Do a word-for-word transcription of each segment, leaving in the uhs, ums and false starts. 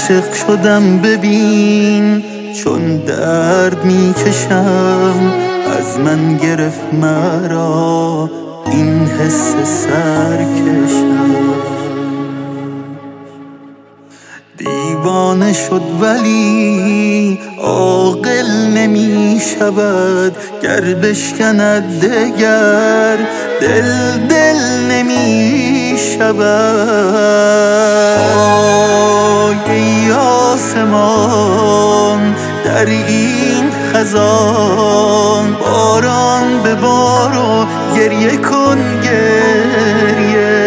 عاشق شدم ببین، چون درد میکشم از من گرفت مرا این حس سرکشم. دیوانه شد ولی عاقل نمی شود، گر بشکند دگر دل دل نمی شود. آی ای آسمان در این خزان، باران به بار و گریه کن گریه.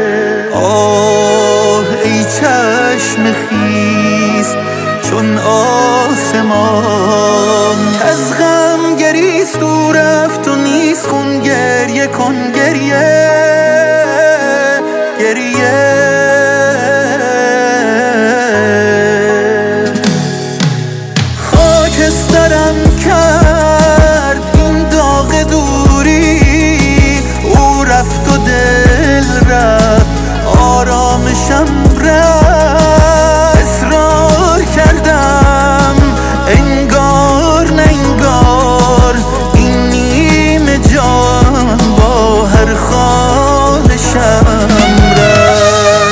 آه ای چشم خیز چون آسمان، از غم گریست دور رفت و نیست خون، گریه کن گریه گریه. خاکسترم کرد این داغ دوری، او رفت و دل رفت آرامشم رفت. اصرار کردم انگار نه انگار، این نیمه جان با هر خواهشم رفت.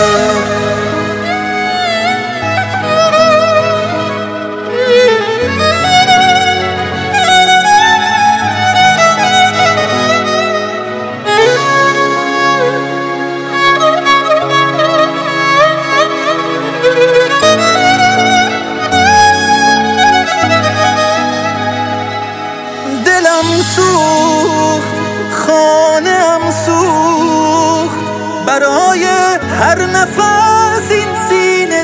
سوخت خانه‌ام سوخت، برای هر نفس این سینه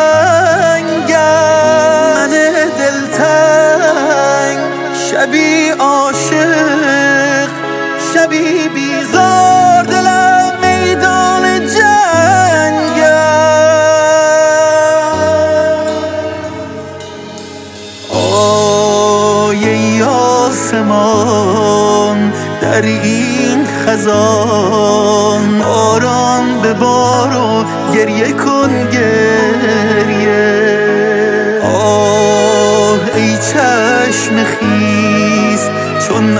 تنگم. من دلتنگ شبی عاشق شبی بیزار، دلم میدان جنگم. آی ای آسمان در این خزان، باران به بار و گریه کن گریه. آه ای چشم خیز چون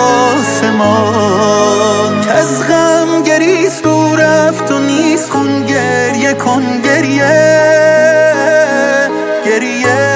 آسمان، کز غم گریست و رفت و نیست خون، گریه کن گریه گریه.